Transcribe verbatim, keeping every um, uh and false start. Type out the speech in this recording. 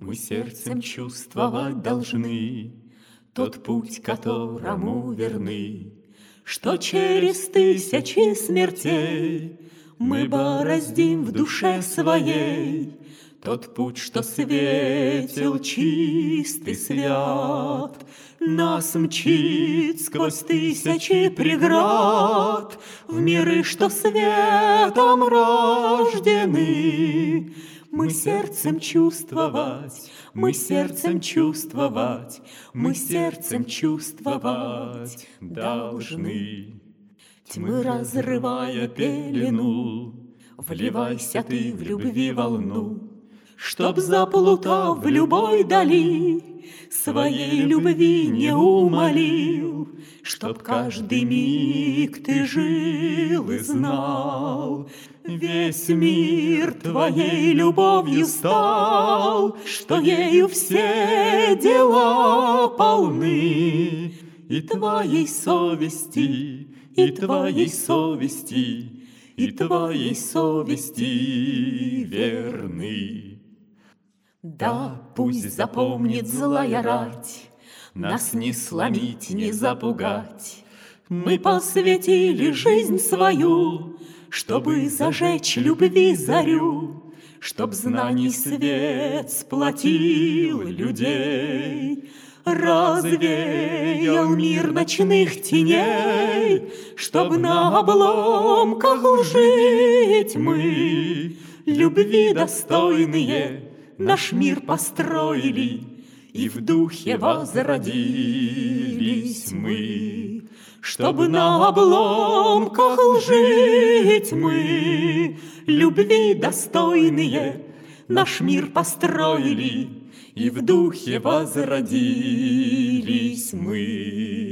Мы сердцем чувствовать должны тот путь, которому верны, что через тысячи смертей мы бороздим в душе своей тот путь, что светил чистый свят, нас мчит сквозь тысячи преград в миры, что светом рождены. Мы сердцем чувствовать, мы сердцем чувствовать, мы сердцем чувствовать должны. Тьмы разрывая пелену, вливайся ты в любви волну, чтоб, заплутав в любой дали, своей любви не умолил, чтоб каждый миг ты жил и знал, весь мир твоей любовью стал, что ею все дела полны, и твоей совести, и твоей совести, и твоей совести верны. Да, пусть запомнит злая рать, нас не сломить, не запугать. Мы посвятили жизнь свою, чтобы зажечь любви зарю, чтоб знаний свет сплотил людей, развеял мир ночных теней, чтоб на обломках лжи тьмы любви достойные наш мир построили, и в духе возродились мы, чтобы на обломках лжи тьмы любви достойные наш мир построили, и в духе возродились мы.